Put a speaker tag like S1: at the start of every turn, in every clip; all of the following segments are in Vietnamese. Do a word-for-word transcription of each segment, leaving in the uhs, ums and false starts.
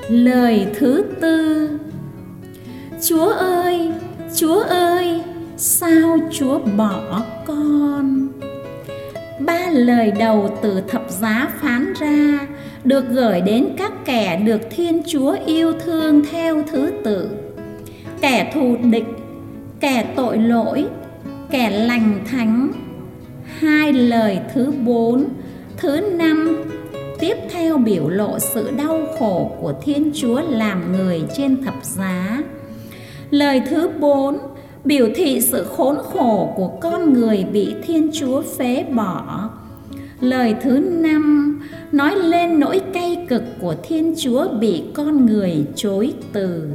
S1: Lời thứ tư. Chúa ơi, Chúa ơi, sao Chúa bỏ con? Ba lời đầu từ thập giá phán ra được gửi đến các kẻ được Thiên Chúa yêu thương theo thứ tự: kẻ thù địch, kẻ tội lỗi, kẻ lành thánh. Hai lời thứ bốn, thứ năm tiếp theo biểu lộ sự đau khổ của Thiên Chúa làm người trên thập giá. Lời thứ bốn biểu thị sự khốn khổ của con người bị Thiên Chúa phế bỏ. Lời thứ năm nói lên nỗi cay cực của Thiên Chúa bị con người chối từ.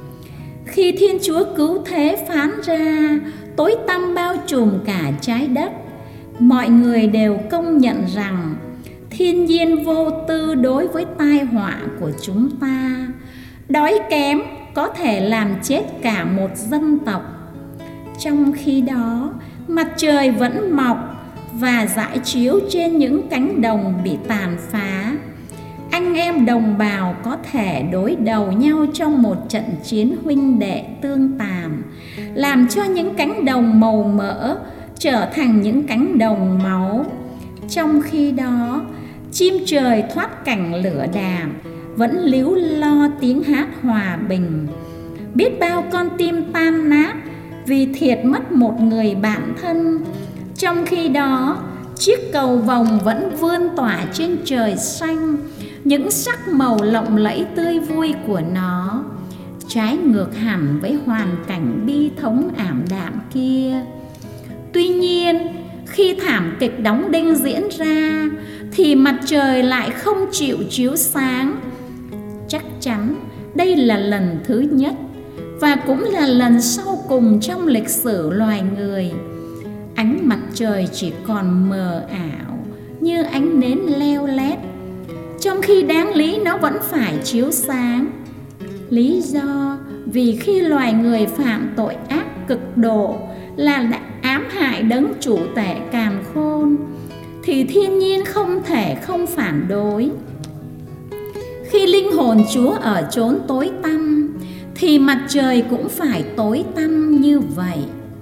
S1: Khi Thiên Chúa cứu thế phán ra, tối tăm bao trùm cả trái đất, mọi người đều công nhận rằng thiên nhiên vô tư đối với tai họa của chúng ta. Đói kém có thể làm chết cả một dân tộc. Trong khi đó, mặt trời vẫn mọc và rải chiếu trên những cánh đồng bị tàn phá. Anh em đồng bào có thể đối đầu nhau trong một trận chiến huynh đệ tương tàn, làm cho những cánh đồng màu mỡ trở thành những cánh đồng máu. Trong khi đó, chim trời thoát cảnh lửa đàm vẫn líu lo tiếng hát hòa bình. Biết bao con tim tan nát vì thiệt mất một người bạn thân. Trong khi đó, chiếc cầu vồng vẫn vươn tỏa trên trời xanh những sắc màu lộng lẫy tươi vui của nó, trái ngược hẳn với hoàn cảnh bi thống ảm đạm kia. Tuy nhiên, khi thảm kịch đóng đinh diễn ra thì mặt trời lại không chịu chiếu sáng. Chắc chắn đây là lần thứ nhất và cũng là lần sau cùng trong lịch sử loài người. Ánh mặt trời chỉ còn mờ ảo như ánh nến leo lét, trong khi đáng lý nó vẫn phải chiếu sáng. Lý do vì khi loài người phạm tội ác cực độ là đã ám hại đấng chủ tể càn khôn, thì thiên nhiên không thể không phản đối. Khi linh hồn Chúa ở chốn tối tăm thì mặt trời cũng phải tối tăm như vậy.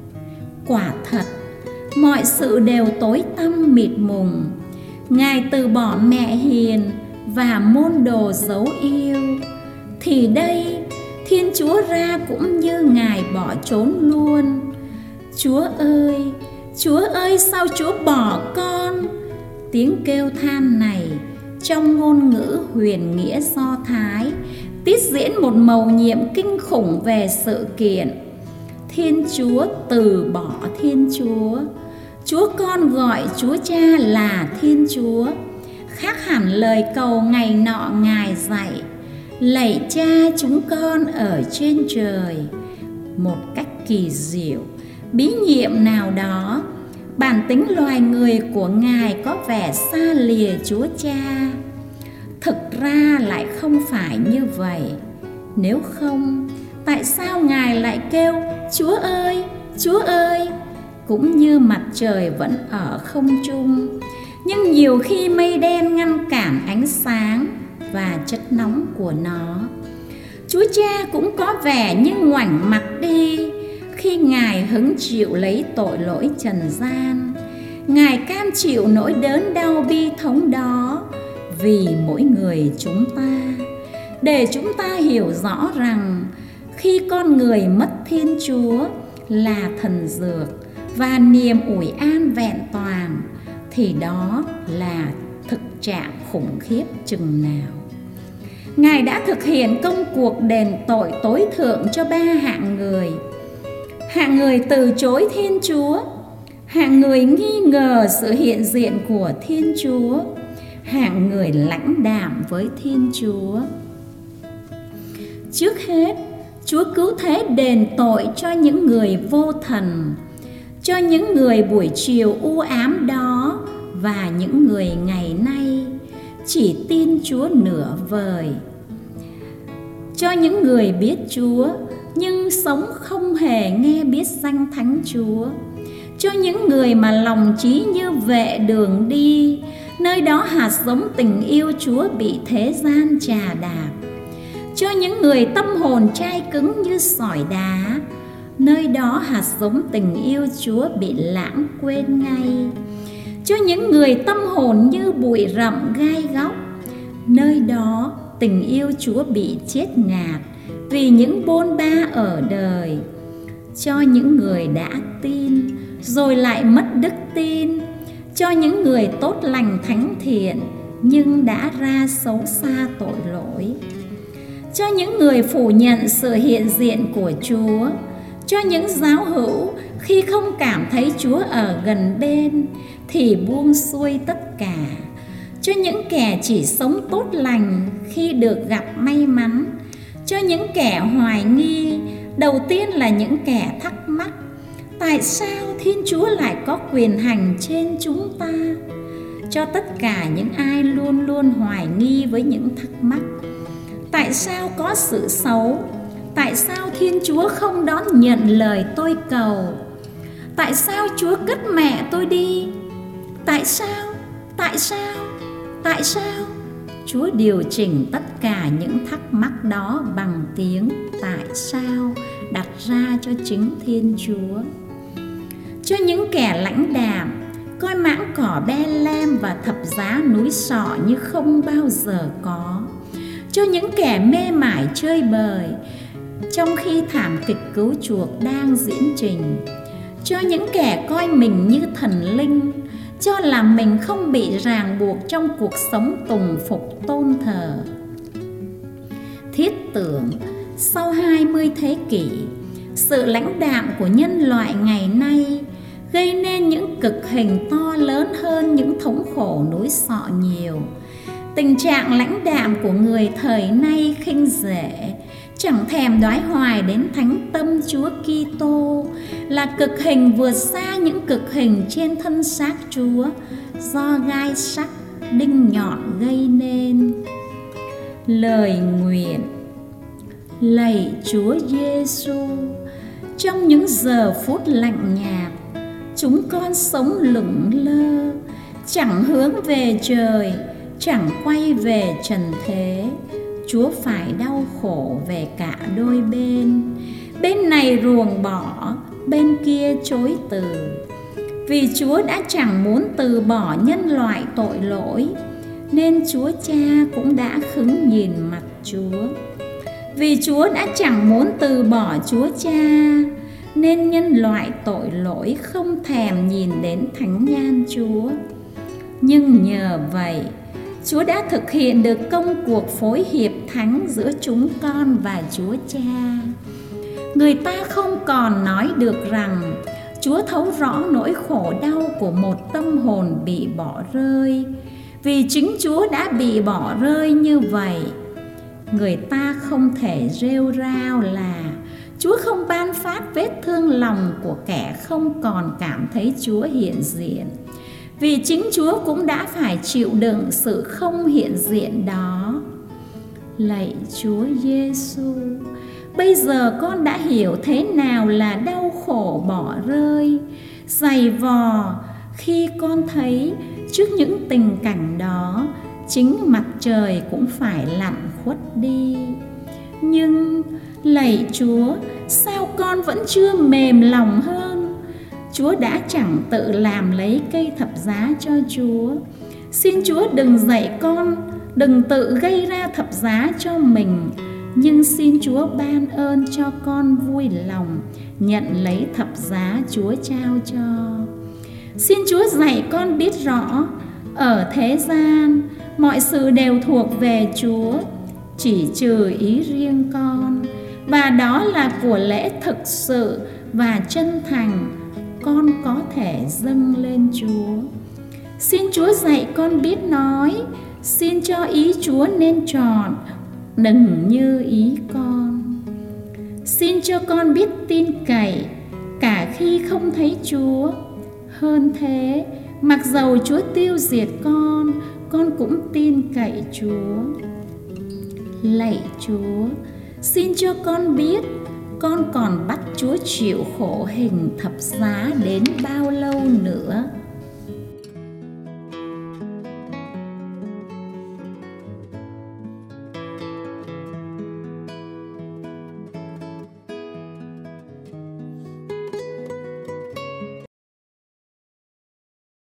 S1: Quả thật, mọi sự đều tối tăm mịt mùng. Ngài từ bỏ mẹ hiền và môn đồ dấu yêu, thì đây Thiên Chúa ra cũng như Ngài bỏ trốn luôn. Chúa ơi, Chúa ơi, sao Chúa bỏ con? Tiếng kêu than này trong ngôn ngữ huyền nghĩa Do Thái tiết diễn một mầu nhiệm kinh khủng về sự kiện Thiên Chúa từ bỏ Thiên Chúa. Chúa Con gọi Chúa Cha là Thiên Chúa, khác hẳn lời cầu ngày nọ Ngài dạy: lạy Cha chúng con ở trên trời. Một cách kỳ diệu, bí nhiệm nào đó, bản tính loài người của Ngài có vẻ xa lìa Chúa Cha. Thực ra lại không phải như vậy. Nếu không, tại sao Ngài lại kêu Chúa ơi, Chúa ơi? Cũng như mặt trời vẫn ở không trung, nhưng nhiều khi mây đen ngăn cản ánh sáng và chất nóng của nó. Chúa Cha cũng có vẻ như ngoảnh mặt đi khi Ngài hứng chịu lấy tội lỗi trần gian. Ngài cam chịu nỗi đớn đau bi thống đó vì mỗi người chúng ta, để chúng ta hiểu rõ rằng khi con người mất Thiên Chúa là thần dược và niềm ủi an vẹn toàn, thì đó là thực trạng khủng khiếp chừng nào. Ngài đã thực hiện công cuộc đền tội tối thượng cho ba hạng người: hạng người từ chối Thiên Chúa, hạng người nghi ngờ sự hiện diện của Thiên Chúa, hạng người lãnh đạm với Thiên Chúa. Trước hết, Chúa cứu thế đền tội cho những người vô thần, cho những người buổi chiều u ám đó và những người ngày nay chỉ tin Chúa nửa vời, cho những người biết Chúa nhưng sống không hề nghe biết danh Thánh Chúa, cho những người mà lòng trí như vệ đường đi, nơi đó hạt giống tình yêu Chúa bị thế gian chà đạp, cho những người tâm hồn chai cứng như sỏi đá. Nơi đó hạt giống tình yêu Chúa bị lãng quên ngay. Cho những người tâm hồn như bụi rậm gai góc, nơi đó tình yêu Chúa bị chết ngạt vì những bôn ba ở đời. Cho những người đã tin rồi lại mất đức tin, cho những người tốt lành thánh thiện nhưng đã ra xấu xa tội lỗi, cho những người phủ nhận sự hiện diện của Chúa, cho những giáo hữu khi không cảm thấy Chúa ở gần bên thì buông xuôi tất cả, cho những kẻ chỉ sống tốt lành khi được gặp may mắn, cho những kẻ hoài nghi, đầu tiên là những kẻ thắc mắc tại sao Thiên Chúa lại có quyền hành trên chúng ta, cho tất cả những ai luôn luôn hoài nghi với những thắc mắc. Tại sao có sự xấu? Tại sao Thiên Chúa không đón nhận lời tôi cầu? Tại sao Chúa cất mẹ tôi đi? Tại sao? Tại sao? Tại sao? Chúa điều chỉnh tất cả những thắc mắc đó bằng tiếng tại sao đặt ra cho chính Thiên Chúa. Cho những kẻ lãnh đạm, coi mãng cỏ Be-lem và thập giá núi Sọ như không bao giờ có. Cho những kẻ mê mải chơi bời, trong khi thảm kịch cứu chuộc đang diễn trình. Cho những kẻ coi mình như thần linh, cho là mình không bị ràng buộc trong cuộc sống tùng phục tôn thờ. Thiết tưởng, sau hai mươi thế kỷ, sự lãnh đạm của nhân loại ngày nay gây nên những cực hình to lớn hơn những thống khổ núi Sọ nhiều. Tình trạng lãnh đạm của người thời nay khinh rẻ, chẳng thèm đoái hoài đến thánh tâm Chúa Kitô, là cực hình vượt xa những cực hình trên thân xác Chúa do gai sắc, đinh nhọn gây nên. Lời nguyện. Lạy Chúa Giêsu, trong những giờ phút lạnh nhạt, chúng con sống lững lơ, chẳng hướng về trời, chẳng quay về trần thế. Chúa phải đau khổ về cả đôi bên, bên này ruồng bỏ, bên kia chối từ. Vì Chúa đã chẳng muốn từ bỏ nhân loại tội lỗi, nên Chúa Cha cũng đã khứng nhìn mặt Chúa. Vì Chúa đã chẳng muốn từ bỏ Chúa Cha, nên nhân loại tội lỗi không thèm nhìn đến thánh nhan Chúa. Nhưng nhờ vậy, Chúa đã thực hiện được công cuộc phối hiệp thánh giữa chúng con và Chúa Cha. Người ta không còn nói được rằng Chúa thấu rõ nỗi khổ đau của một tâm hồn bị bỏ rơi, vì chính Chúa đã bị bỏ rơi như vậy. Người ta không thể rêu rao là Chúa không ban phát vết thương lòng của kẻ không còn cảm thấy Chúa hiện diện, vì chính Chúa cũng đã phải chịu đựng sự không hiện diện đó. Lạy Chúa Giêsu, bây giờ con đã hiểu thế nào là đau khổ bỏ rơi, dày vò khi con thấy trước những tình cảnh đó, chính mặt trời cũng phải lặn khuất đi. Nhưng lạy Chúa, sao con vẫn chưa mềm lòng hơn? Chúa đã chẳng tự làm lấy cây thập giá cho Chúa. Xin Chúa đừng dạy con, đừng tự gây ra thập giá cho mình, nhưng xin Chúa ban ơn cho con vui lòng nhận lấy thập giá Chúa trao cho. Xin Chúa dạy con biết rõ, ở thế gian mọi sự đều thuộc về Chúa, chỉ trừ ý riêng con, và đó là của lễ thực sự và chân thành con có thể dâng lên Chúa. Xin Chúa dạy con biết nói, xin cho ý Chúa nên trọn, đừng như ý con. Xin cho con biết tin cậy, cả khi không thấy Chúa. Hơn thế, mặc dầu Chúa tiêu diệt con, con cũng tin cậy Chúa. Lạy Chúa, xin cho con biết con còn bắt Chúa chịu khổ hình thập giá đến bao lâu nữa